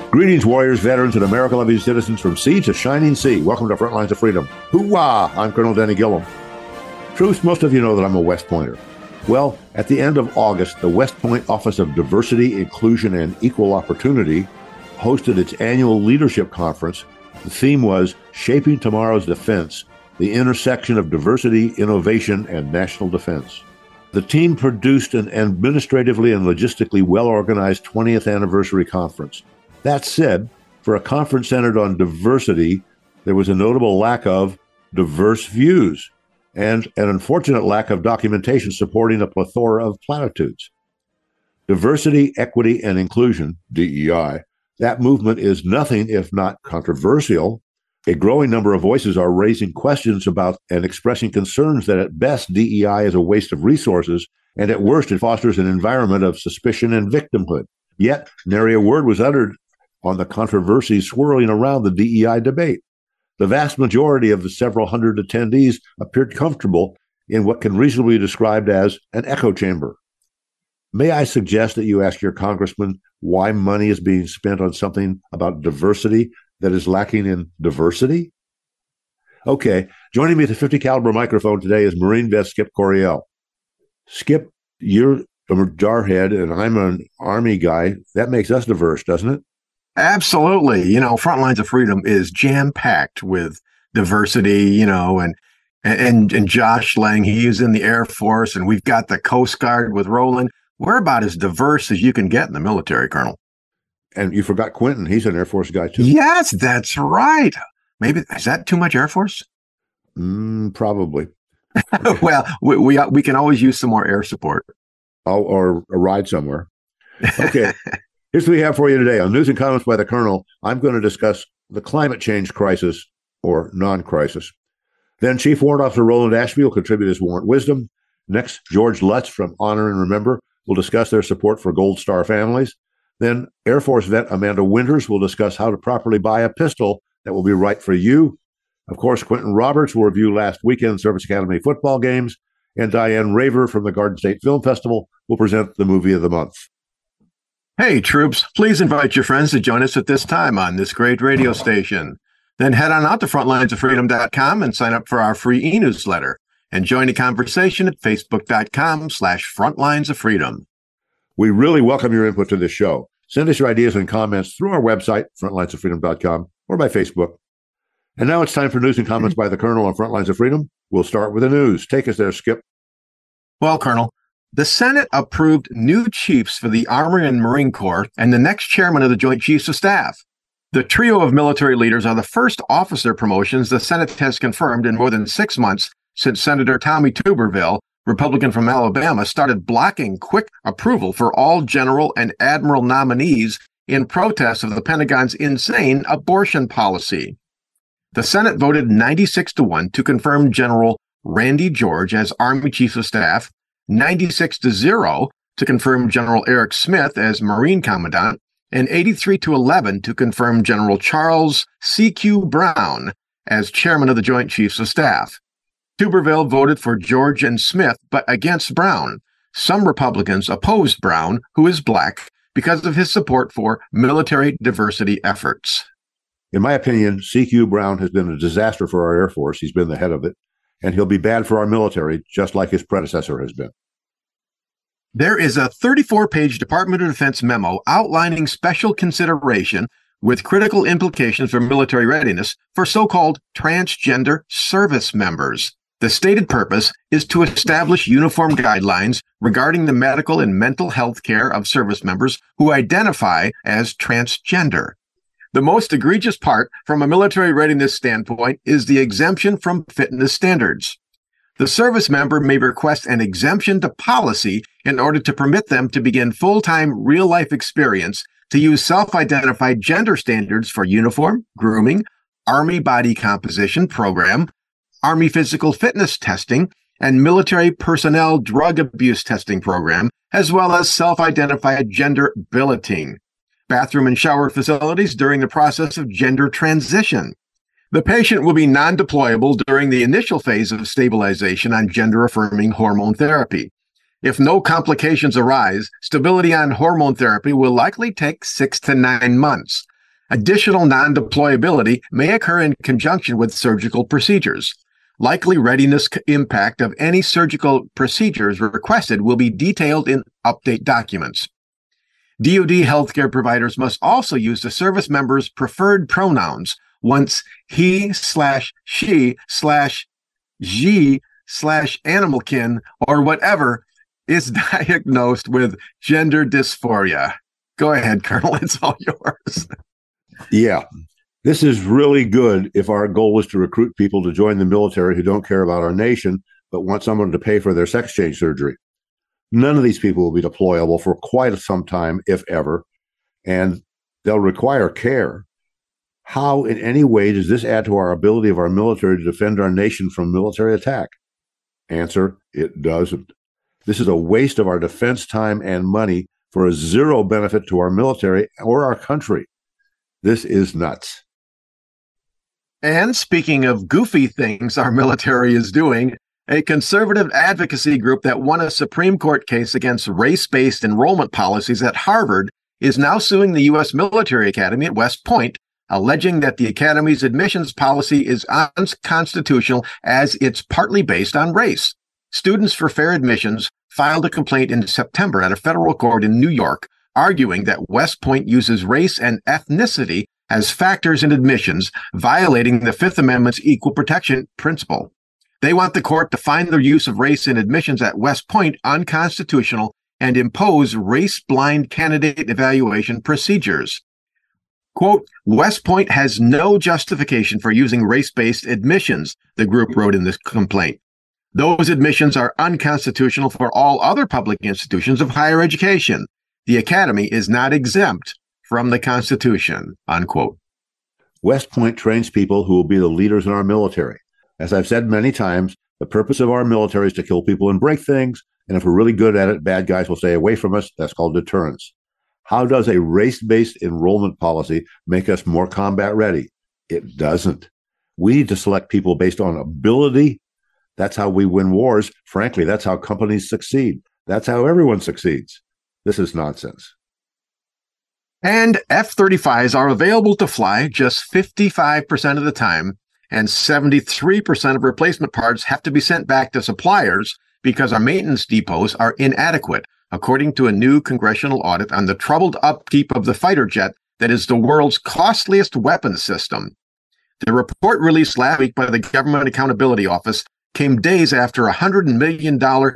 Greetings, warriors, veterans, and America-loving citizens from sea to shining sea. Welcome to Frontlines of Freedom. Hoorah! I'm Colonel Denny Gillum. Troops, most of you know that I'm a West Pointer. Well, at the end of August, the West Point Office of Diversity, Inclusion, and Equal Opportunity hosted its annual leadership conference. The theme was Shaping Tomorrow's Defense, the intersection of diversity, innovation, and national defense. The team produced an administratively and logistically well-organized 20th anniversary conference. That said, for a conference centered on diversity, there was a notable lack of diverse views and an unfortunate lack of documentation supporting a plethora of platitudes. Diversity, equity, and inclusion, DEI, that movement is nothing if not controversial. A growing number of voices are raising questions about and expressing concerns that at best DEI is a waste of resources, and at worst it fosters an environment of suspicion and victimhood. Yet, nary a word was uttered on the controversy swirling around the DEI debate. The vast majority of the several hundred attendees appeared comfortable in what can reasonably be described as an echo chamber. May I suggest that you ask your congressman why money is being spent on something about diversity that is lacking in diversity? Okay, joining me at the 50 caliber microphone today is Marine Vet Skip Coryell. Skip, you're a jarhead and I'm an Army guy. That makes us diverse, doesn't it? Absolutely. Frontlines of Freedom is jam-packed with diversity, and Josh Lang, he is in the Air Force, and we've got the Coast Guard with Roland. We're about as diverse as you can get in the military, Colonel. And you forgot Quentin. He's an Air Force guy, too. Yes, that's right. Maybe, is that too much Air Force? Probably. Well, we can always use some more air support. Or a ride somewhere. Okay. Here's what we have for you today. On News and Comments by the Colonel, I'm going to discuss the climate change crisis, or non-crisis. Then Chief Warrant Officer Roland Ashby will contribute his warrant wisdom. Next, George Lutz from Honor and Remember will discuss their support for Gold Star families. Then Air Force vet Amanda Winters will discuss how to properly buy a pistol that will be right for you. Of course, Quentin Roberts will review last weekend's Service Academy football games. And Diane Raver from the Garden State Film Festival will present the movie of the month. Hey, troops, please invite your friends to join us at this time on this great radio station. Then head on out to frontlinesoffreedom.com and sign up for our free e-newsletter. And join the conversation at facebook.com/frontlinesoffreedom. We really welcome your input to this show. Send us your ideas and comments through our website, frontlinesoffreedom.com, or by Facebook. And now it's time for News and Comments by the Colonel on Frontlines of Freedom. We'll start with the news. Take us there, Skip. Well, Colonel, the Senate approved new chiefs for the Army and Marine Corps and the next chairman of the Joint Chiefs of Staff. The trio of military leaders are the first officer promotions the Senate has confirmed in more than 6 months since Senator Tommy Tuberville, Republican from Alabama, started blocking quick approval for all general and admiral nominees in protest of the Pentagon's insane abortion policy. The Senate voted 96-1 to confirm General Randy George as Army Chief of Staff, 96-0 to confirm General Eric Smith as Marine Commandant, and 83-11 to confirm General Charles C.Q. Brown as Chairman of the Joint Chiefs of Staff. Tuberville voted for George and Smith, but against Brown. Some Republicans opposed Brown, who is black, because of his support for military diversity efforts. In my opinion, C.Q. Brown has been a disaster for our Air Force. He's been the head of it. And he'll be bad for our military, just like his predecessor has been. There is a 34-page Department of Defense memo outlining special consideration with critical implications for military readiness for so-called transgender service members. The stated purpose is to establish uniform guidelines regarding the medical and mental health care of service members who identify as transgender. The most egregious part from a military readiness standpoint is the exemption from fitness standards. The service member may request an exemption to policy in order to permit them to begin full-time real-life experience to use self-identified gender standards for uniform, grooming, Army body composition program, Army physical fitness testing, and military personnel drug abuse testing program, as well as self-identified gender billeting, bathroom and shower facilities during the process of gender transition. The patient will be non-deployable during the initial phase of stabilization on gender-affirming hormone therapy. If no complications arise, stability on hormone therapy will likely take 6 to 9 months. Additional non-deployability may occur in conjunction with surgical procedures. Likely readiness impact of any surgical procedures requested will be detailed in update documents. DoD healthcare providers must also use the service member's preferred pronouns once he/she/ye/animalkin or whatever is diagnosed with gender dysphoria. Go ahead, Colonel. It's all yours. Yeah, this is really good if our goal is to recruit people to join the military who don't care about our nation, but want someone to pay for their sex change surgery. None of these people will be deployable for quite some time, if ever, and they'll require care. How, in any way, does this add to our ability of our military to defend our nation from military attack? Answer, it doesn't. This is a waste of our defense time and money for a zero benefit to our military or our country. This is nuts. And speaking of goofy things our military is doing, a conservative advocacy group that won a Supreme Court case against race-based enrollment policies at Harvard is now suing the U.S. Military Academy at West Point, alleging that the Academy's admissions policy is unconstitutional as it's partly based on race. Students for Fair Admissions filed a complaint in September at a federal court in New York, arguing that West Point uses race and ethnicity as factors in admissions, violating the Fifth Amendment's equal protection principle. They want the court to find the use of race in admissions at West Point unconstitutional and impose race-blind candidate evaluation procedures. Quote, West Point has no justification for using race-based admissions, the group wrote in this complaint. Those admissions are unconstitutional for all other public institutions of higher education. The Academy is not exempt from the Constitution, unquote. West Point trains people who will be the leaders in our military. As I've said many times, the purpose of our military is to kill people and break things, and if we're really good at it, bad guys will stay away from us. That's called deterrence. How does a race-based enrollment policy make us more combat ready? It doesn't. We need to select people based on ability. That's how we win wars. Frankly, that's how companies succeed. That's how everyone succeeds. This is nonsense. And F-35s are available to fly just 55% of the time, and 73% of replacement parts have to be sent back to suppliers because our maintenance depots are inadequate, according to a new congressional audit on the troubled upkeep of the fighter jet that is the world's costliest weapons system. The report released last week by the Government Accountability Office came days after a $100 million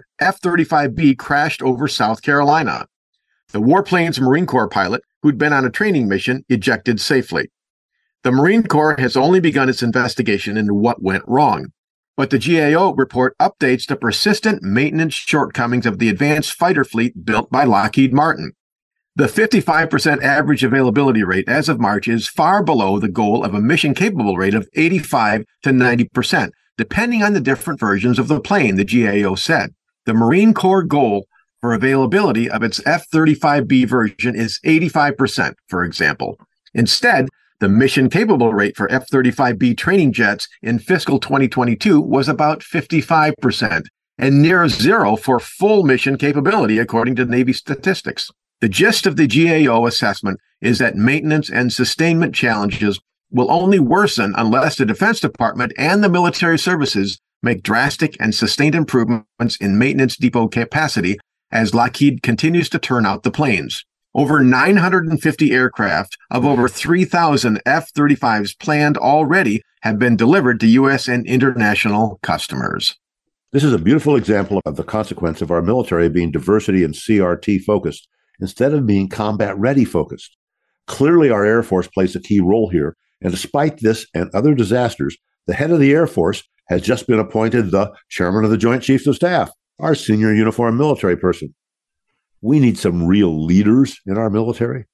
F-35B crashed over South Carolina. The warplane's Marine Corps pilot, who'd been on a training mission, ejected safely. The Marine Corps has only begun its investigation into what went wrong, but the GAO report updates the persistent maintenance shortcomings of the advanced fighter fleet built by Lockheed Martin. The 55% average availability rate as of March is far below the goal of a mission-capable rate of 85 to 90%, depending on the different versions of the plane, the GAO said. The Marine Corps goal for availability of its F-35B version is 85%, for example. Instead, the mission-capable rate for F-35B training jets in fiscal 2022 was about 55%, and near zero for full mission capability, according to Navy statistics. The gist of the GAO assessment is that maintenance and sustainment challenges will only worsen unless the Defense Department and the military services make drastic and sustained improvements in maintenance depot capacity as Lockheed continues to turn out the planes. Over 950 aircraft of over 3,000 F-35s planned already have been delivered to U.S. and international customers. This is a beautiful example of the consequence of our military being diversity and CRT focused instead of being combat ready focused. Clearly, our Air Force plays a key role here, and despite this and other disasters, the head of the Air Force has just been appointed the Chairman of the Joint Chiefs of Staff, our senior uniformed military person. We need some real leaders in our military.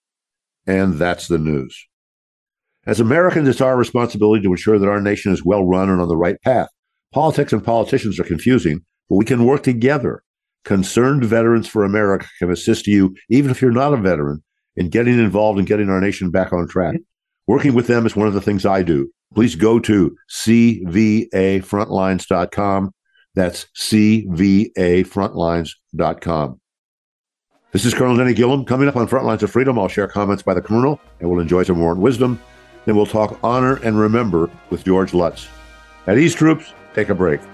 And that's the news. As Americans, it's our responsibility to ensure that our nation is well run and on the right path. Politics and politicians are confusing, but we can work together. Concerned Veterans for America can assist you, even if you're not a veteran, in getting involved and getting our nation back on track. Working with them is one of the things I do. Please go to cvafrontlines.com. That's cvafrontlines.com. This is Colonel Denny Gillum. Coming up on Frontlines of Freedom, I'll share comments by the Colonel, and we'll enjoy some warrant wisdom. Then we'll talk honor and remember with George Lutz. At ease, troops, take a break.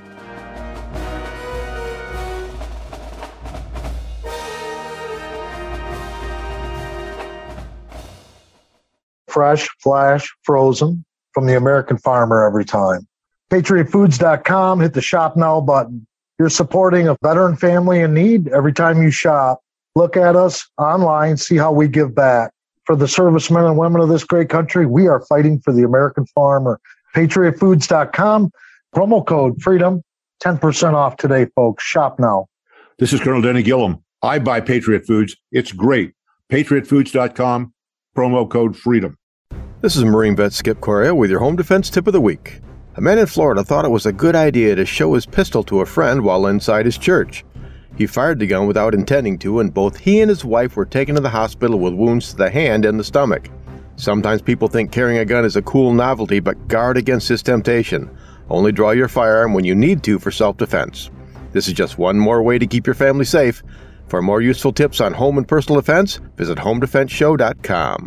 Fresh, flash, frozen from the American farmer every time. PatriotFoods.com, hit the shop now button. You're supporting a veteran family in need every time you shop. Look at us online, see how we give back. For the servicemen and women of this great country, we are fighting for the American farmer. PatriotFoods.com, promo code FREEDOM, 10% off today, folks. Shop now. This is Colonel Denny Gillum. I buy Patriot Foods. It's great. PatriotFoods.com, promo code FREEDOM. This is Marine vet Skip Correa with your home defense tip of the week. A man in Florida thought it was a good idea to show his pistol to a friend while inside his church. He fired the gun without intending to, and both he and his wife were taken to the hospital with wounds to the hand and the stomach. Sometimes people think carrying a gun is a cool novelty, but guard against this temptation. Only draw your firearm when you need to for self-defense. This is just one more way to keep your family safe. For more useful tips on home and personal defense, visit HomeDefenseShow.com.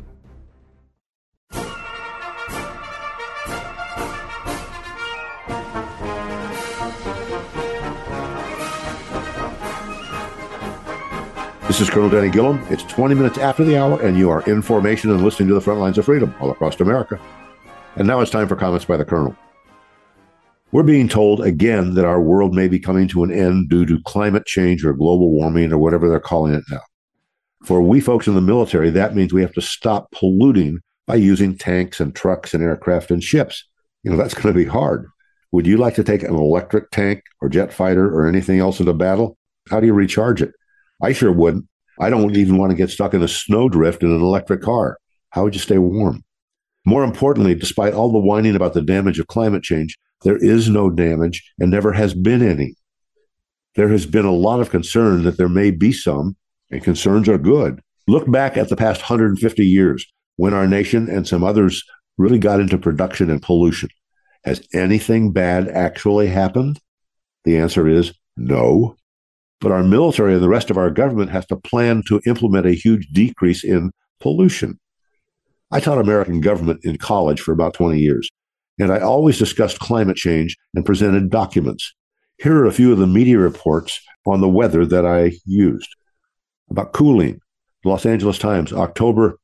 This is Colonel Denny Gillum. It's 20 minutes after the hour, and you are in formation and listening to the Front Lines of Freedom all across America. And now it's time for comments by the Colonel. We're being told again that our world may be coming to an end due to climate change or global warming or whatever they're calling it now. For we folks in the military, that means we have to stop polluting by using tanks and trucks and aircraft and ships. That's going to be hard. Would you like to take an electric tank or jet fighter or anything else into battle? How do you recharge it? I sure wouldn't. I don't even want to get stuck in a snowdrift in an electric car. How would you stay warm? More importantly, despite all the whining about the damage of climate change, there is no damage and never has been any. There has been a lot of concern that there may be some, and concerns are good. Look back at the past 150 years when our nation and some others really got into production and pollution. Has anything bad actually happened? The answer is no. But our military and the rest of our government has to plan to implement a huge decrease in pollution. I taught American government in college for about 20 years, and I always discussed climate change and presented documents. Here are a few of the media reports on the weather that I used. About cooling, Los Angeles Times, October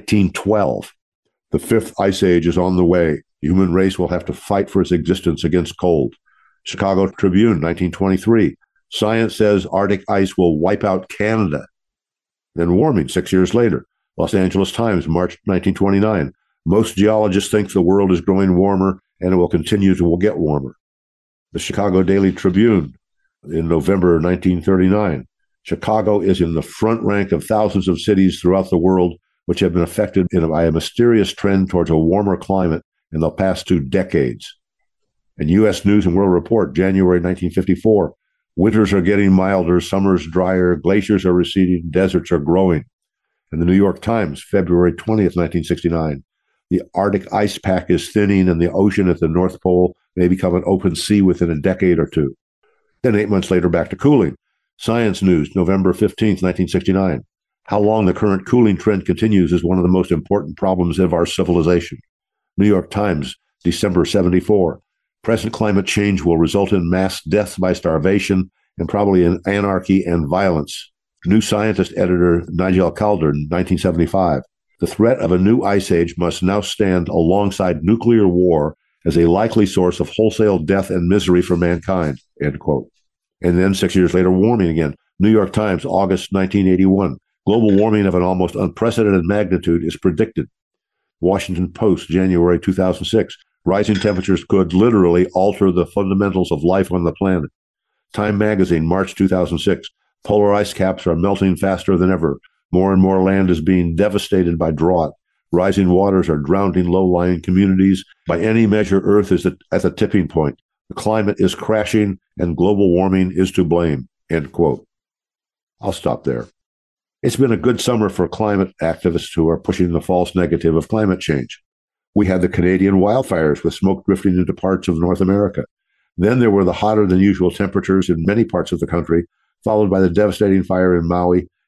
1912. The fifth ice age is on the way. The human race will have to fight for its existence against cold. Chicago Tribune, 1923. Science says Arctic ice will wipe out Canada. Then warming 6 years later. Los Angeles Times, March 1929. Most geologists think the world is growing warmer and it will continue to get warmer. The Chicago Daily Tribune in November 1939. Chicago is in the front rank of thousands of cities throughout the world which have been affected by a mysterious trend towards a warmer climate in the past 2 decades. And U.S. News and World Report, January 1954. Winters are getting milder, summers drier, glaciers are receding, deserts are growing. In the New York Times, February 20th, 1969, the Arctic ice pack is thinning and the ocean at the North Pole may become an open sea within a decade or two. Then 8 months later, back to cooling. Science News, November 15th, 1969. How long the current cooling trend continues is one of the most important problems of our civilization. New York Times, December 74. Present climate change will result in mass deaths by starvation and probably in anarchy and violence. New Scientist editor Nigel Calder, 1975. The threat of a new ice age must now stand alongside nuclear war as a likely source of wholesale death and misery for mankind, end quote. And then 6 years later, warming again. New York Times, August 1981. Global warming of an almost unprecedented magnitude is predicted. Washington Post, January 2006. Rising temperatures could literally alter the fundamentals of life on the planet. Time Magazine, March 2006. Polar ice caps are melting faster than ever. More and more land is being devastated by drought. Rising waters are drowning low-lying communities. By any measure, Earth is at the tipping point. The climate is crashing, and global warming is to blame, end quote. I'll stop there. It's been a good summer for climate activists who are pushing the false negative of climate change. We had the Canadian wildfires with smoke drifting into parts of North America. Then there were the hotter than usual temperatures in many parts of the country, followed by the devastating fire in Maui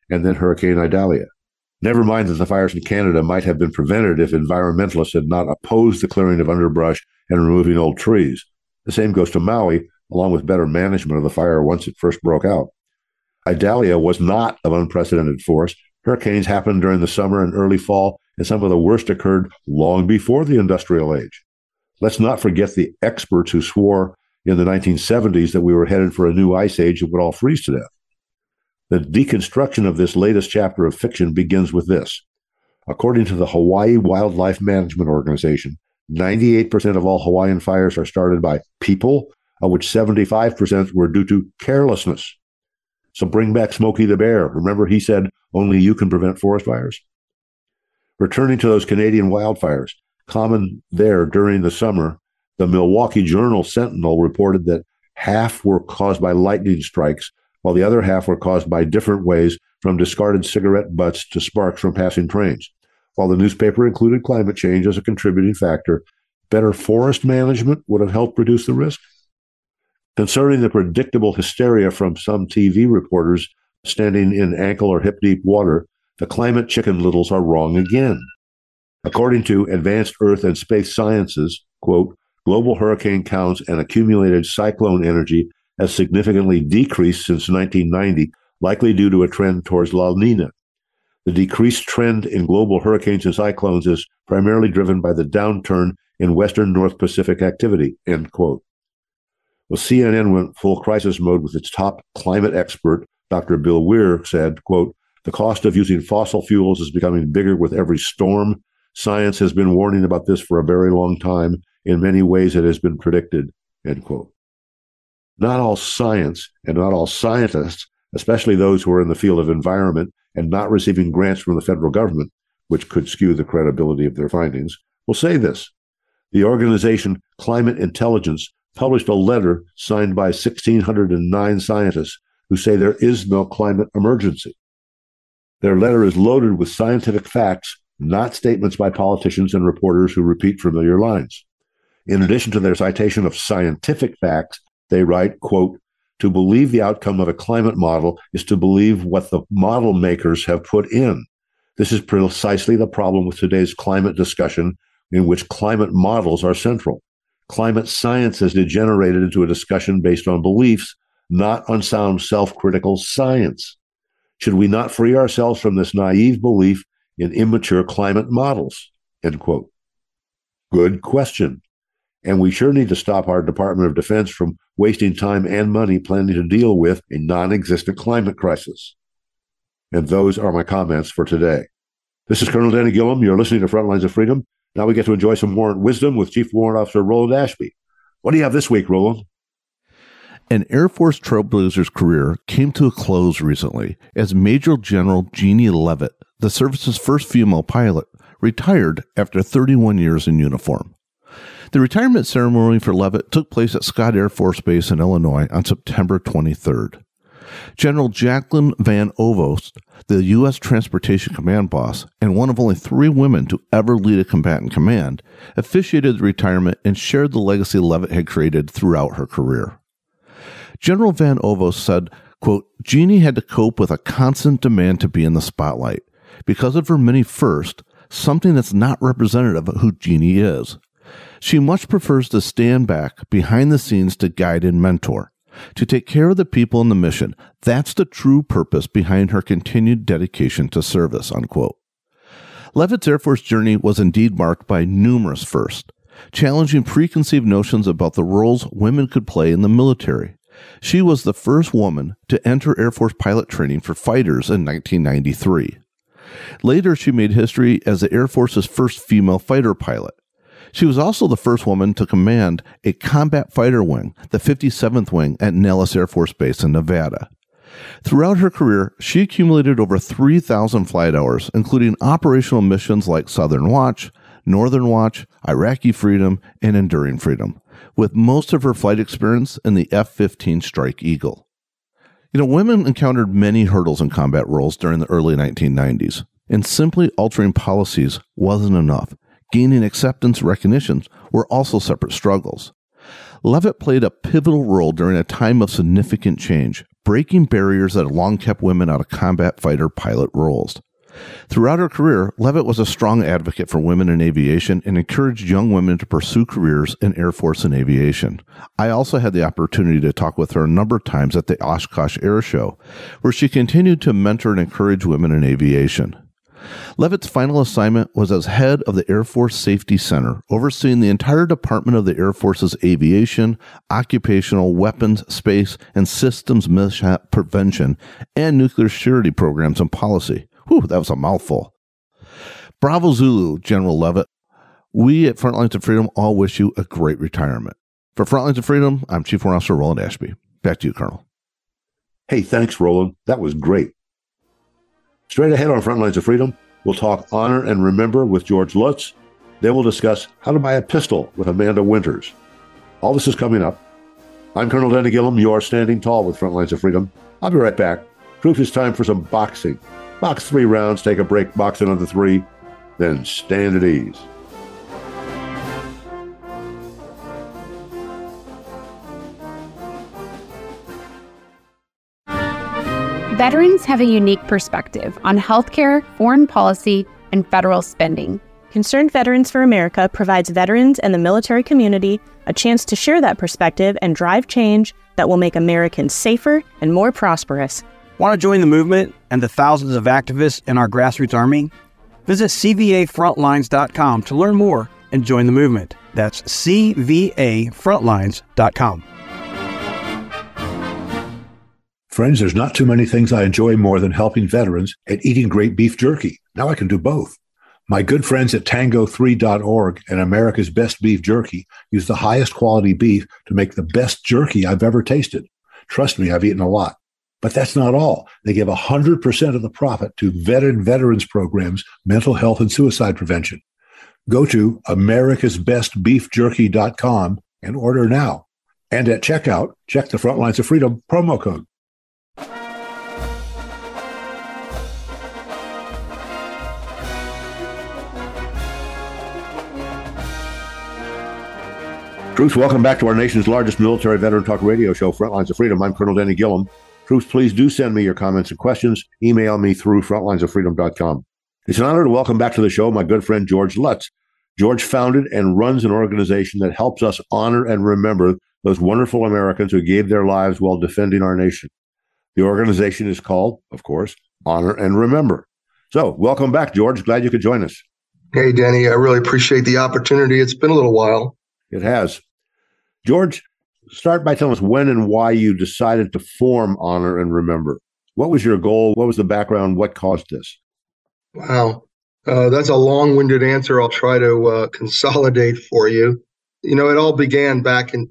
and then Hurricane Idalia. Never mind that the fires in Canada might have been prevented if environmentalists had not opposed the clearing of underbrush and removing old trees. The same goes to Maui, along with better management of the fire once it first broke out. Idalia was not of unprecedented force. Hurricanes happened during the summer and early fall, and some of the worst occurred long before the industrial age. Let's not forget the experts who swore in the 1970s that we were headed for a new ice age and would all freeze to death. The deconstruction of this latest chapter of fiction begins with this. According to the Hawaii Wildlife Management Organization, 98% of all Hawaiian fires are started by people, of which 75% were due to carelessness. So bring back Smokey the Bear. Remember, he said, only you can prevent forest fires? Returning to those Canadian wildfires, common there during the summer, the Milwaukee Journal-Sentinel reported that half were caused by lightning strikes, while the other half were caused by different ways, from discarded cigarette butts to sparks from passing trains. While the newspaper included climate change as a contributing factor, better forest management would have helped reduce the risk. Concerning the predictable hysteria from some TV reporters standing in ankle or hip deep water, the climate chicken littles are wrong again. According to Advanced Earth and Space Sciences, quote, global hurricane counts and accumulated cyclone energy has significantly decreased since 1990, likely due to a trend towards La Nina. The decreased trend in global hurricanes and cyclones is primarily driven by the downturn in Western North Pacific activity, end quote. Well, CNN went full crisis mode with its top climate expert, Dr. Bill Weir, said, quote, the cost of using fossil fuels is becoming bigger with every storm. Science has been warning about this for a very long time. In many ways, it has been predicted, end quote. Not all science and not all scientists, especially those who are in the field of environment and not receiving grants from the federal government, which could skew the credibility of their findings, will say this. The organization Climate Intelligence published a letter signed by 1,609 scientists who say there is no climate emergency. Their letter is loaded with scientific facts, not statements by politicians and reporters who repeat familiar lines. In addition to their citation of scientific facts, they write, quote, to believe the outcome of a climate model is to believe what the model makers have put in. This is precisely the problem with today's climate discussion, in which climate models are central. Climate science has degenerated into a discussion based on beliefs, not on sound self-critical science. Should we not free ourselves from this naive belief in immature climate models? End quote. Good question. And we sure need to stop our Department of Defense from wasting time and money planning to deal with a non-existent climate crisis. And those are my comments for today. This is Colonel Danny Gillum. You're listening to Frontlines of Freedom. Now we get to enjoy some warrant wisdom with Chief Warrant Officer Roland Ashby. What do you have this week, Roland? An Air Force trailblazer's career came to a close recently as Major General Jeannie Leavitt, the service's first female pilot, retired after 31 years in uniform. The retirement ceremony for Leavitt took place at Scott Air Force Base in Illinois on September 23rd. General Jacqueline Van Ovost, the U.S. Transportation Command boss and one of only 3 women to ever lead a combatant command, officiated the retirement and shared the legacy Leavitt had created throughout her career. General Van Ovost said, quote, Jeannie had to cope with a constant demand to be in the spotlight because of her many firsts, something that's not representative of who Jeannie is. She much prefers to stand back behind the scenes to guide and mentor, to take care of the people in the mission. That's the true purpose behind her continued dedication to service, unquote. Leavitt's Air Force journey was indeed marked by numerous firsts, challenging preconceived notions about the roles women could play in the military. She was the first woman to enter Air Force pilot training for fighters in 1993. Later, she made history as the Air Force's first female fighter pilot. She was also the first woman to command a combat fighter wing, the 57th Wing at Nellis Air Force Base in Nevada. Throughout her career, she accumulated over 3,000 flight hours, including operational missions like Southern Watch, Northern Watch, Iraqi Freedom, and Enduring Freedom, with most of her flight experience in the F-15 Strike Eagle. Women encountered many hurdles in combat roles during the early 1990s, and simply altering policies wasn't enough. Gaining acceptance recognitions were also separate struggles. Leavitt played a pivotal role during a time of significant change, breaking barriers that had long kept women out of combat fighter pilot roles. Throughout her career, Levitt was a strong advocate for women in aviation and encouraged young women to pursue careers in Air Force and aviation. I also had the opportunity to talk with her a number of times at the Oshkosh Air Show, where she continued to mentor and encourage women in aviation. Levitt's final assignment was as head of the Air Force Safety Center, overseeing the entire Department of the Air Force's aviation, occupational, weapons, space, and systems mishap prevention, and nuclear security programs and policy. Whew, that was a mouthful. Bravo Zulu, General Levitt. We at Frontlines of Freedom all wish you a great retirement. For Frontlines of Freedom, I'm Chief Warrant Officer Roland Ashby. Back to you, Colonel. Hey, thanks, Roland. That was great. Straight ahead on Frontlines of Freedom, we'll talk Honor and Remember with George Lutz. Then we'll discuss how to buy a pistol with Amanda Winters. All this is coming up. I'm Colonel Denny Gillum. You're standing tall with Frontlines of Freedom. I'll be right back. Proof it's time for some boxing. Box 3 rounds, take a break, box another 3, then stand at ease. Veterans have a unique perspective on healthcare, foreign policy, and federal spending. Concerned Veterans for America provides veterans and the military community a chance to share that perspective and drive change that will make Americans safer and more prosperous. Want to join the movement and the thousands of activists in our grassroots army? Visit CVAfrontlines.com to learn more and join the movement. That's CVAfrontlines.com. Friends, there's not too many things I enjoy more than helping veterans and eating great beef jerky. Now I can do both. My good friends at Tango3.org and America's Best Beef Jerky use the highest quality beef to make the best jerky I've ever tasted. Trust me, I've eaten a lot. But that's not all. They give 100% of the profit to veterans programs, mental health, and suicide prevention. Go to americasbestbeefjerky.com and order now. And at checkout, check the Frontlines of Freedom promo code. Troops, welcome back to our nation's largest military veteran talk radio show, Frontlines of Freedom. I'm Colonel Denny Gillum. Troops, please do send me your comments and questions. Email me through frontlinesoffreedom.com. It's an honor to welcome back to the show my good friend George Lutz. George founded and runs an organization that helps us honor and remember those wonderful Americans who gave their lives while defending our nation. The organization is called, of course, Honor and Remember. So, welcome back, George. Glad you could join us. Hey, Denny. I really appreciate the opportunity. It's been a little while. It has. George, start by telling us when and why you decided to form Honor and Remember. What was your goal? What was the background? What caused this? Wow. That's a long-winded answer. I'll try to consolidate for you. You know, it all began back in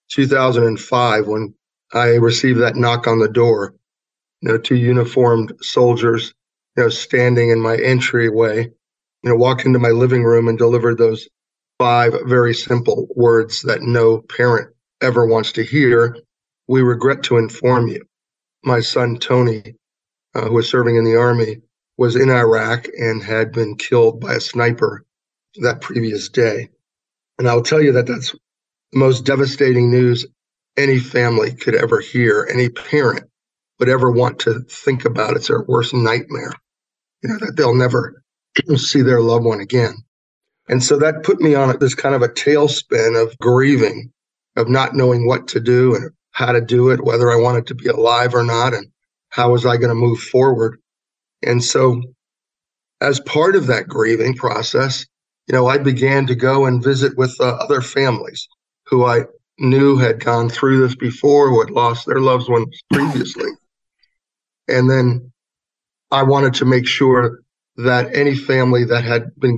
2005 when I received that knock on the door. You know, 2 uniformed soldiers, standing in my entryway, walked into my living room and delivered those 5 very simple words that no parent ever wants to hear. We regret to inform you. My son, Tony, who was serving in the Army, was in Iraq and had been killed by a sniper that previous day. And I'll tell you that that's the most devastating news any family could ever hear, any parent would ever want to think about. It's their worst nightmare, that they'll never see their loved one again. And so that put me on this kind of a tailspin of grieving, of not knowing what to do and how to do it, whether I wanted to be alive or not, and how was I going to move forward. And so as part of that grieving process, I began to go and visit with other families who I knew had gone through this before, who had lost their loved ones previously. And then I wanted to make sure that any family that had been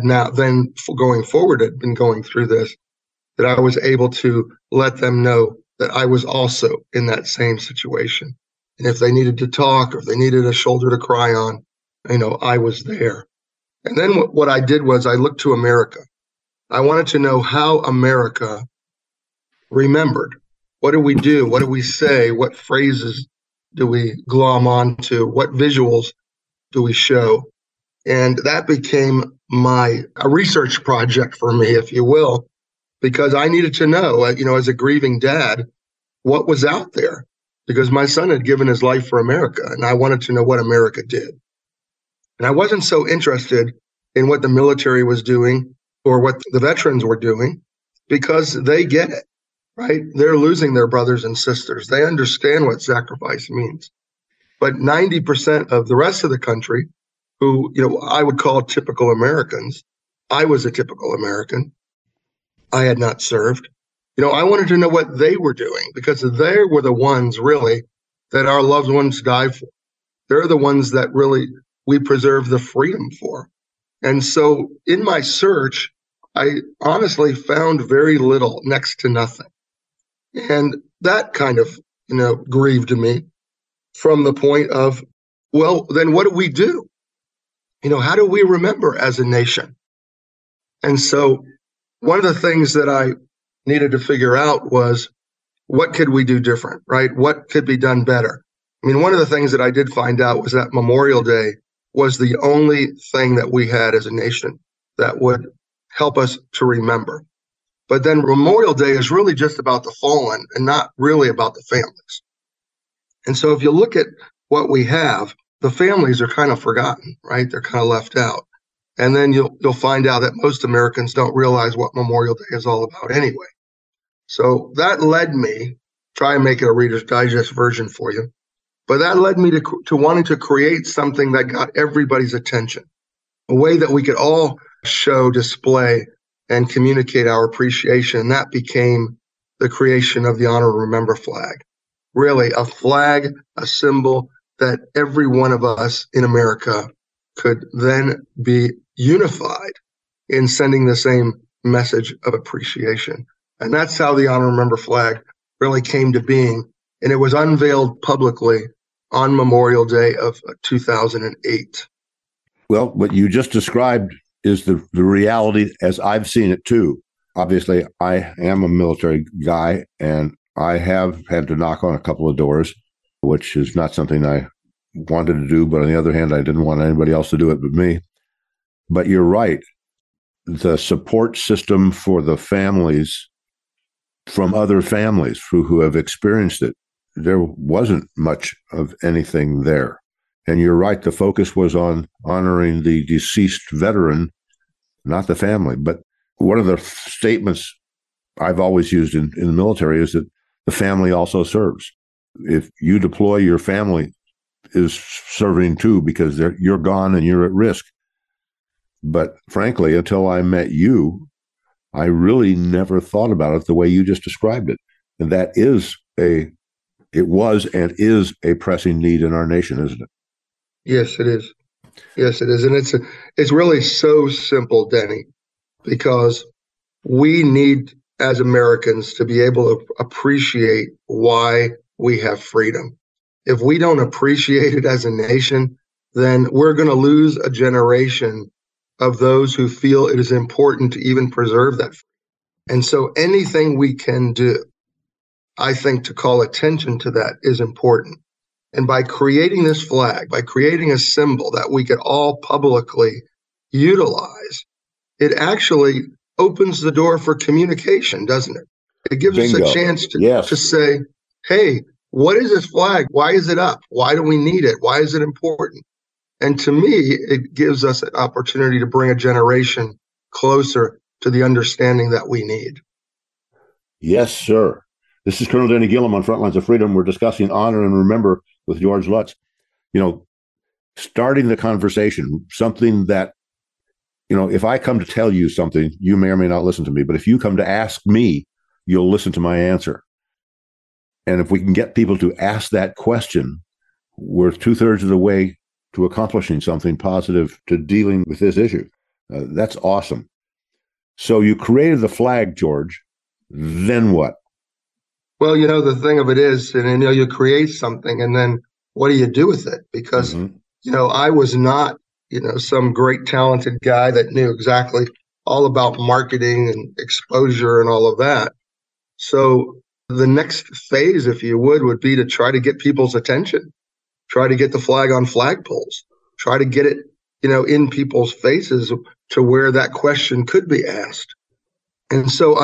going through this, that I was able to let them know that I was also in that same situation. And if they needed to talk or if they needed a shoulder to cry on, I was there. And then what I did was I looked to America. I wanted to know how America remembered. What do we do? What do we say? What phrases do we glom onto? What visuals do we show? And that became a research project for me, if you will, because I needed to know, as a grieving dad, what was out there. because my son had given his life for America, and I wanted to know what America did. And I wasn't so interested in what the military was doing or what the veterans were doing, because they get it, right? They're losing their brothers and sisters. They understand what sacrifice means. But 90% of the rest of the country, who, I would call typical Americans, I was a typical American. I had not served. I wanted to know what they were doing, because they were the ones really that our loved ones died for. They're the ones that really we preserve the freedom for. And so in my search, I honestly found very little, next to nothing. And that kind of, grieved me from the point of, well, then what do we do? How do we remember as a nation? And so one of the things that I needed to figure out was, what could we do different, right? What could be done better? One of the things that I did find out was that Memorial Day was the only thing that we had as a nation that would help us to remember. But then Memorial Day is really just about the fallen and not really about the families. And so if you look at what we have, the families are kind of forgotten, right? They're kind of left out. And then you'll find out that most Americans don't realize what Memorial Day is all about anyway. So that led me, try and make it a Reader's Digest version for you, but that led me to wanting to create something that got everybody's attention, a way that we could all show, display, and communicate our appreciation. And that became the creation of the Honor and Remember flag. Really, a flag, a symbol that every one of us in America could then be unified in sending the same message of appreciation. And that's how the Honor and Remember flag really came to being. And it was unveiled publicly on Memorial Day of 2008. Well, what you just described is the reality as I've seen it too. Obviously, I am a military guy, and I have had to knock on a couple of doors, which is not something I wanted to do. But on the other hand, I didn't want anybody else to do it but me. But you're right. The support system for the families from other families who have experienced it, there wasn't much of anything there. And you're right, the focus was on honoring the deceased veteran, not the family. But one of the statements I've always used in the military is that the family also serves. If you deploy, your family is serving too, because you're gone and you're at risk. But frankly, until I met you, I really never thought about it the way you just described it. And that it was and is a pressing need in our nation, isn't it? Yes, it is. Yes, it is. And it's really so simple, Denny, because we need, as Americans, to be able to appreciate why we have freedom. If we don't appreciate it as a nation, then we're going to lose a generation of those who feel it is important to even preserve that. And so anything we can do, I think, to call attention to that is important. And by creating this flag, by creating a symbol that we could all publicly utilize, it actually opens the door for communication, doesn't it? It gives Bingo. us a chance to say, hey, what is this flag? Why is it up? Why do we need it? Why is it important? And to me, it gives us an opportunity to bring a generation closer to the understanding that we need. Yes, sir. This is Colonel Denny Gillum on Frontlines of Freedom. We're discussing Honor and Remember with George Lutz. Starting the conversation, something that, if I come to tell you something, you may or may not listen to me. But if you come to ask me, you'll listen to my answer. And if we can get people to ask that question, we're 2/3 of the way to accomplishing something positive to dealing with this issue. That's awesome. So you created the flag, George. Then what? Well, the thing of it is, and you create something, and then what do you do with it? Because, I was not, some great talented guy that knew exactly all about marketing and exposure and all of that. So the next phase, if you would be to try to get people's attention, try to get the flag on flagpoles, try to get it, in people's faces to where that question could be asked. And so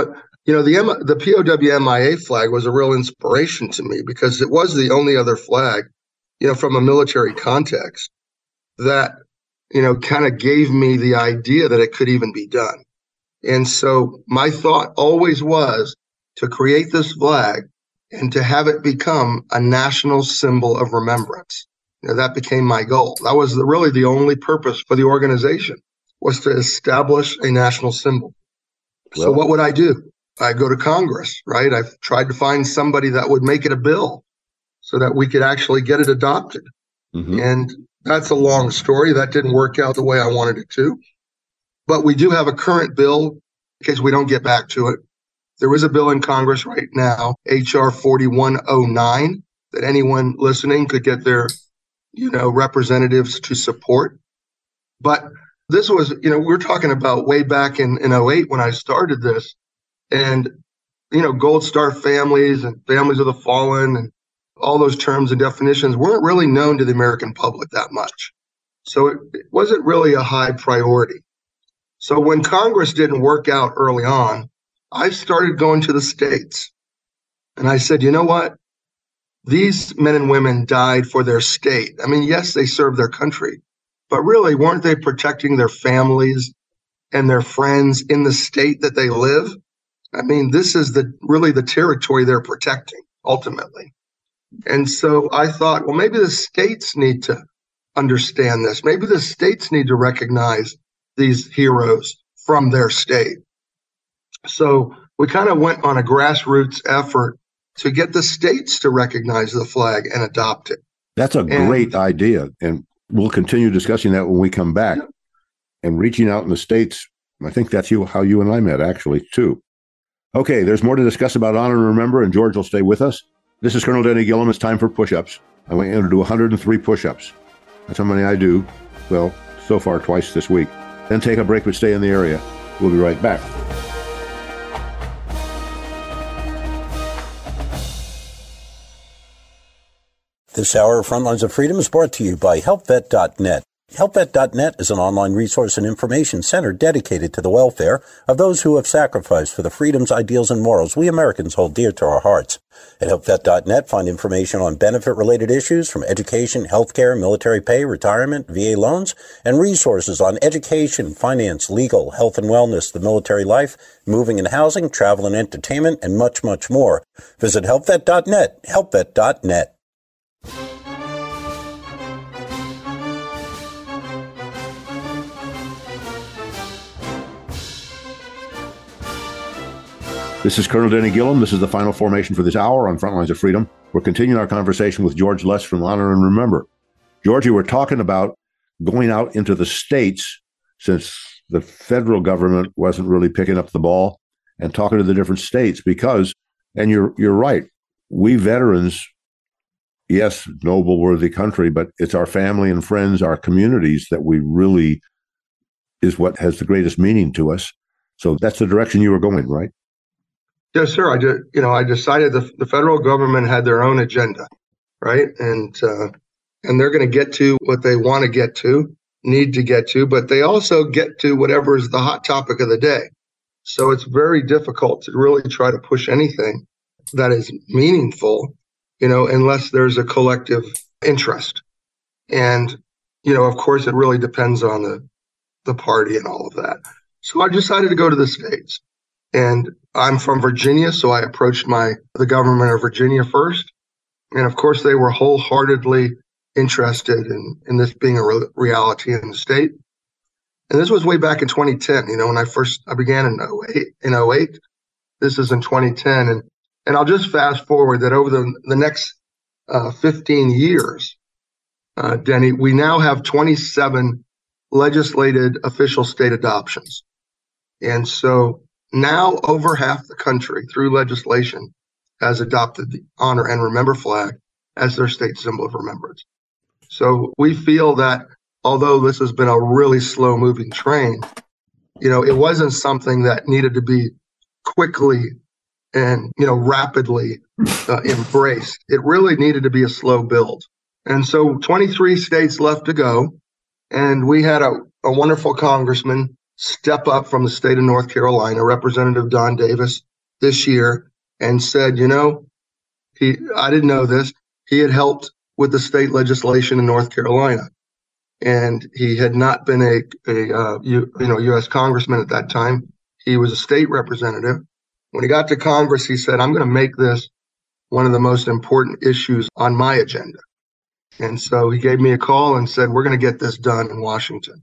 The POW-MIA flag was a real inspiration to me because it was the only other flag, from a military context that, kind of gave me the idea that it could even be done. And so my thought always was to create this flag and to have it become a national symbol of remembrance. That became my goal. That was really the only purpose for the organization, was to establish a national symbol. So what would I do? I go to Congress, right? I've tried to find somebody that would make it a bill so that we could actually get it adopted. Mm-hmm. And that's a long story. That didn't work out the way I wanted it to. But we do have a current bill in case we don't get back to it. There is a bill in Congress right now, H.R. 4109, that anyone listening could get their, representatives to support. But this was, we're talking about way back in 2008 when I started this. And, Gold Star families and families of the fallen and all those terms and definitions weren't really known to the American public that much. So it wasn't really a high priority. So when Congress didn't work out early on, I started going to the states. And I said, you know what? These men and women died for their state. I mean, yes, they served their country, but really, weren't they protecting their families and their friends in the state that they live? I mean, this is really the territory they're protecting, ultimately. And so I thought, well, maybe the states need to understand this. Maybe the states need to recognize these heroes from their state. So we kind of went on a grassroots effort to get the states to recognize the flag and adopt it. That's a great idea. And we'll continue discussing that when we come back. Yeah. And reaching out in the states, I think that's how you and I met, actually, too. Okay, there's more to discuss about Honor and Remember, and George will stay with us. This is Colonel Denny Gillum. It's time for push-ups. I want you to do 103 push-ups. That's how many I do. Well, so far twice this week. Then take a break, but stay in the area. We'll be right back. This hour of Frontlines of Freedom is brought to you by HelpVet.net. HelpVet.net is an online resource and information center dedicated to the welfare of those who have sacrificed for the freedoms, ideals, and morals we Americans hold dear to our hearts. At HelpVet.net, find information on benefit-related issues from education, healthcare, military pay, retirement, VA loans, and resources on education, finance, legal, health and wellness, the military life, moving and housing, travel and entertainment, and much, much more. Visit HelpVet.net, HelpVet.net. This is Colonel Denny Gillum. This is the final formation for this hour on Frontlines of Freedom. We're continuing our conversation with George Less from Honor and Remember. George, you were talking about going out into the states since the federal government wasn't really picking up the ball, and talking to the different states because, and you're right, we veterans, yes, noble, worthy country, but it's our family and friends, our communities that we really is what has the greatest meaning to us. So that's the direction you were going, right? Yes, sir. I decided the federal government had their own agenda, right? And they're going to get to what they want to get to, need to get to, but they also get to whatever is the hot topic of the day. So it's very difficult to really try to push anything that is meaningful, unless there's a collective interest. And, of course, it really depends on the party and all of that. So I decided to go to the states. And I'm from Virginia, so I approached the government of Virginia first. And of course, they were wholeheartedly interested in this being a reality in the state. And this was way back in 2010, when I began in 08. This is in 2010. And I'll just fast forward that over the next 15 years, Denny, we now have 27 legislated official state adoptions. And so now over half the country through legislation has adopted the Honor and Remember flag as their state symbol of remembrance. So we feel that although this has been a really slow moving train, it wasn't something that needed to be quickly and, rapidly embraced. It really needed to be a slow build. And so 23 states left to go. And we had a wonderful congressman step up from the state of North Carolina, Representative Don Davis, this year and said, I didn't know this. He had helped with the state legislation in North Carolina, and he had not been a U.S. congressman at that time. He was a state representative. When he got to Congress, he said, I'm going to make this one of the most important issues on my agenda. And so he gave me a call and said, we're going to get this done in Washington.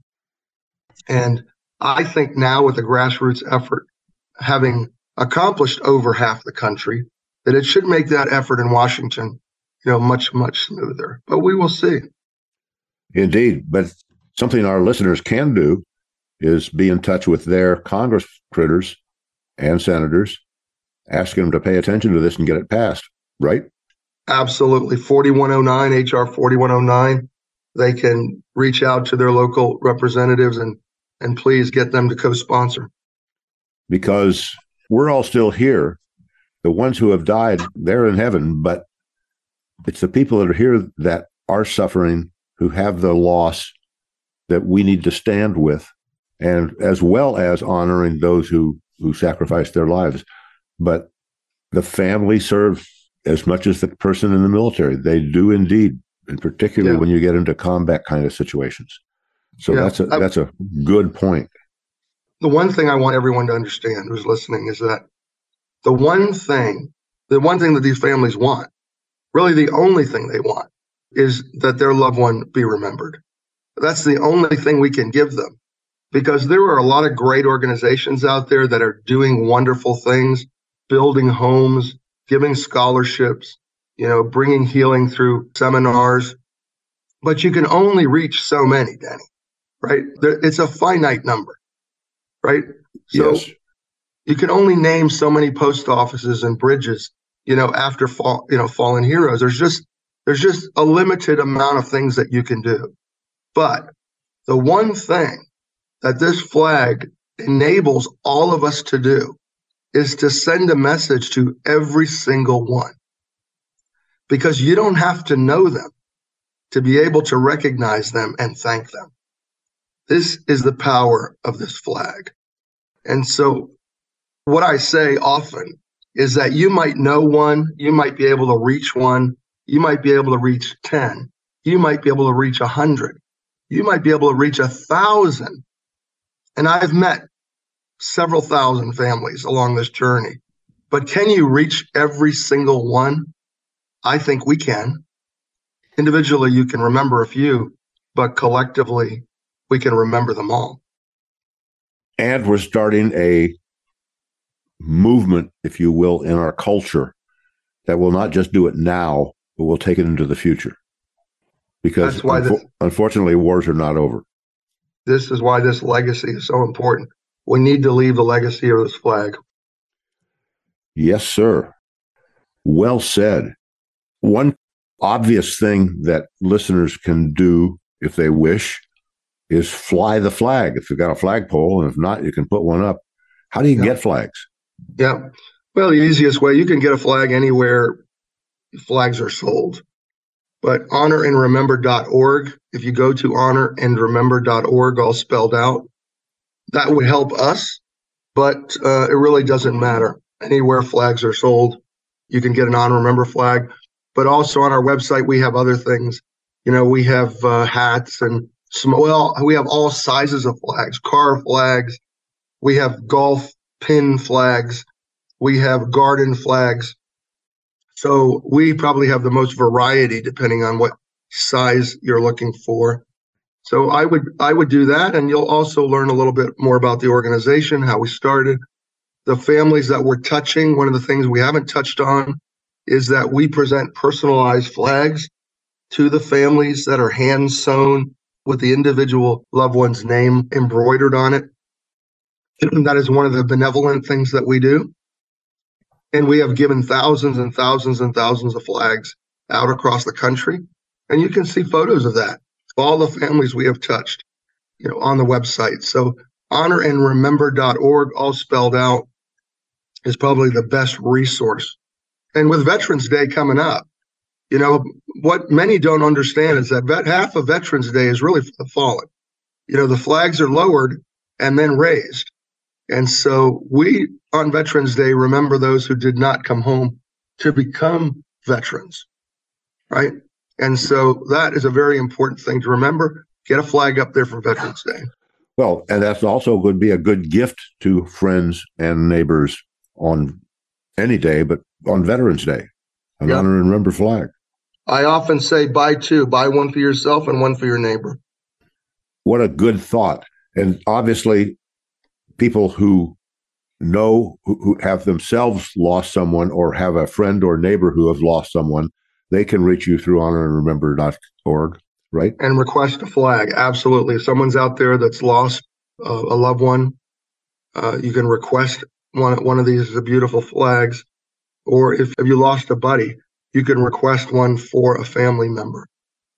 And I think now with the grassroots effort, having accomplished over half the country, that it should make that effort in Washington, much, much smoother. But we will see. Indeed. But something our listeners can do is be in touch with their Congress critters and senators, asking them to pay attention to this and get it passed, right? Absolutely. 4109, HR 4109. They can reach out to their local representatives and please get them to co-sponsor. Because we're all still here. The ones who have died, they're in heaven, but it's the people that are here that are suffering, who have the loss, that we need to stand with, and as well as honoring those who sacrificed their lives. But the family serve as much as the person in the military. They do indeed, and particularly when you get into combat kind of situations. So that's a good point. The one thing I want everyone to understand who's listening is that the one thing that these families want, really the only thing they want, is that their loved one be remembered. That's the only thing we can give them, because there are a lot of great organizations out there that are doing wonderful things, building homes, giving scholarships, bringing healing through seminars. But you can only reach so many, Danny, right? It's a finite number, right? So yes. You can only name so many post offices and bridges, after fallen heroes. There's just a limited amount of things that you can do. But the one thing that this flag enables all of us to do is to send a message to every single one. Because you don't have to know them to be able to recognize them and thank them. This is the power of this flag. And so what I say often is that you might know one, you might be able to reach one, you might be able to reach 10, you might be able to reach 100, you might be able to reach 1,000. And I've met several thousand families along this journey. But can you reach every single one? I think we can. Individually, you can remember a few, but collectively, we can remember them all. And we're starting a movement, if you will, in our culture that will not just do it now, but will take it into the future. Because that's why unfortunately, wars are not over. This is why this legacy is so important. We need to leave the legacy of this flag. Yes, sir. Well said. One obvious thing that listeners can do if they wish is fly the flag. If you've got a flagpole, and if not, you can put one up. How do you get flags? Yeah. Well, the easiest way, you can get a flag anywhere flags are sold. But honorandremember.org, if you go to honorandremember.org, all spelled out, that would help us, but it really doesn't matter. Anywhere flags are sold, you can get an Honor and Remember flag. But also on our website, we have other things. We have hats and we have all sizes of flags, car flags. We have golf pin flags. We have garden flags. So we probably have the most variety depending on what size you're looking for. So I would do that, and you'll also learn a little bit more about the organization, how we started, the families that we're touching. One of the things we haven't touched on is that we present personalized flags to the families that are hand sewn with the individual loved one's name embroidered on it. And that is one of the benevolent things that we do. And we have given thousands and thousands and thousands of flags out across the country. And you can see photos of that, all the families we have touched, on the website. So honorandremember.org, all spelled out, is probably the best resource. And with Veterans Day coming up, what many don't understand is that half of Veterans Day is really for the fallen. The flags are lowered and then raised. And so we, on Veterans Day, remember those who did not come home to become veterans, right? And so that is a very important thing to remember. Get a flag up there for Veterans Day. Well, and that's also would be a good gift to friends and neighbors on any day, but on Veterans Day, an honor and remember flag. I often say buy two, buy one for yourself and one for your neighbor. What a good thought. And obviously, people who know, who have themselves lost someone or have a friend or neighbor who has lost someone, they can reach you through honorandremember.org, right? And request a flag. Absolutely. If someone's out there that's lost a loved one, you can request one of these beautiful flags. Or if you lost a buddy, you can request one for a family member.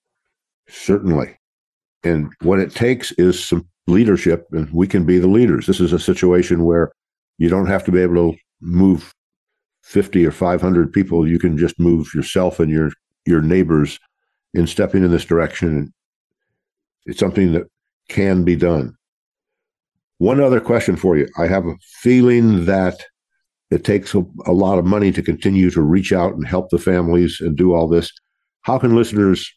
Certainly. And what it takes is some leadership, and we can be the leaders. This is a situation where you don't have to be able to move 50 or 500 people. You can just move yourself and your neighbors in stepping in this direction. It's something that can be done. One other question for you. I have a feeling that it takes a lot of money to continue to reach out and help the families and do all this. How can listeners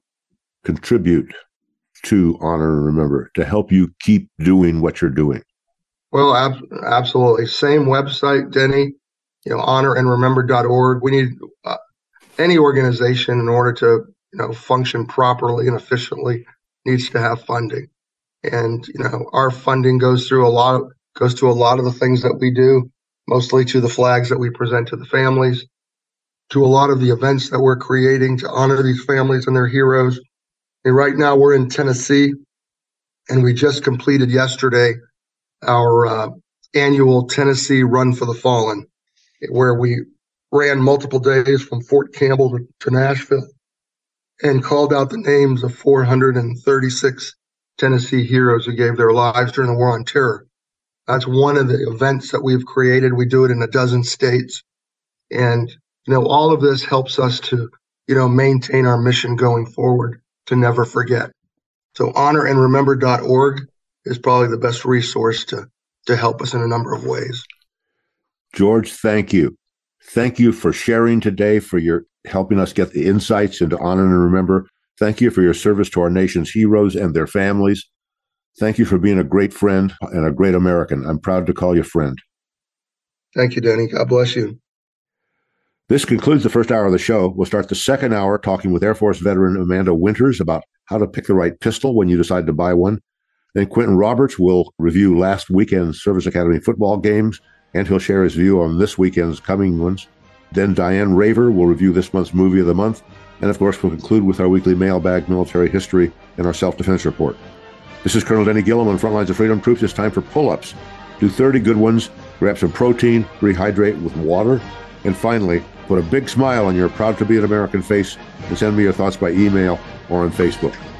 contribute to Honor and Remember to help you keep doing what you're doing? Well, absolutely. Same website, Denny, honorandremember.org. We need any organization in order to function properly and efficiently needs to have funding. And our funding goes to a lot of the things that we do, mostly to the flags that we present to the families, to a lot of the events that we're creating to honor these families and their heroes. And right now we're in Tennessee, and we just completed yesterday our annual Tennessee Run for the Fallen, where we ran multiple days from Fort Campbell to Nashville and called out the names of 436 Tennessee heroes who gave their lives during the War on Terror. That's one of the events that we've created. We do it in a dozen states. And, all of this helps us to, maintain our mission going forward, to never forget. So honorandremember.org is probably the best resource to help us in a number of ways. George, thank you. Thank you for sharing today, for your helping us get the insights into Honor and Remember. Thank you for your service to our nation's heroes and their families. Thank you for being a great friend and a great American. I'm proud to call you friend. Thank you, Denny. God bless you. This concludes the first hour of the show. We'll start the second hour talking with Air Force veteran Amanda Winters about how to pick the right pistol when you decide to buy one. Then Quentin Roberts will review last weekend's Service Academy football games, and he'll share his view on this weekend's coming ones. Then Diane Raver will review this month's movie of the month. And of course, we'll conclude with our weekly mailbag military history and our self-defense report. This is Colonel Denny Gillum on Frontlines of Freedom Troops. It's time for pull-ups. Do 30 good ones, grab some protein, rehydrate with water, and finally, put a big smile on your proud-to-be-an-American face and send me your thoughts by email or on Facebook.